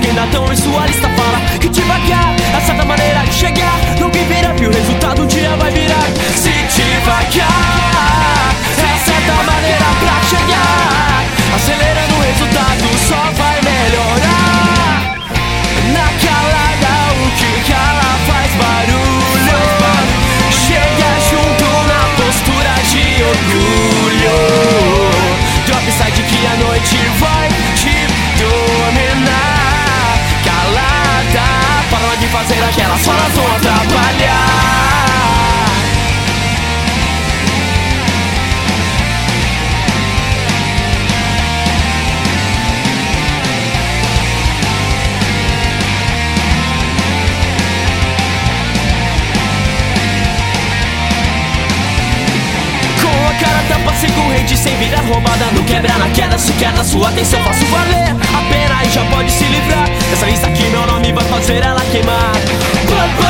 ainda tão em sua lista fala que devagar é certa maneira de chegar no que vira, e o resultado um dia vai virar. Se devagar é certa maneira pra chegar, acelerando o resultado só vai melhorar. Na calada o que cala faz barulho, chega junto na postura de orgulho. Dropside que a noite vai te dominar. Calada, para de fazer aquelas falas vão atrapalhar. Cara tampa, sigo rede sem virar roubada. Não quebra na queda, se quer da sua atenção faço valer a pena e já pode se livrar dessa lista que meu nome vai fazer ela queimar.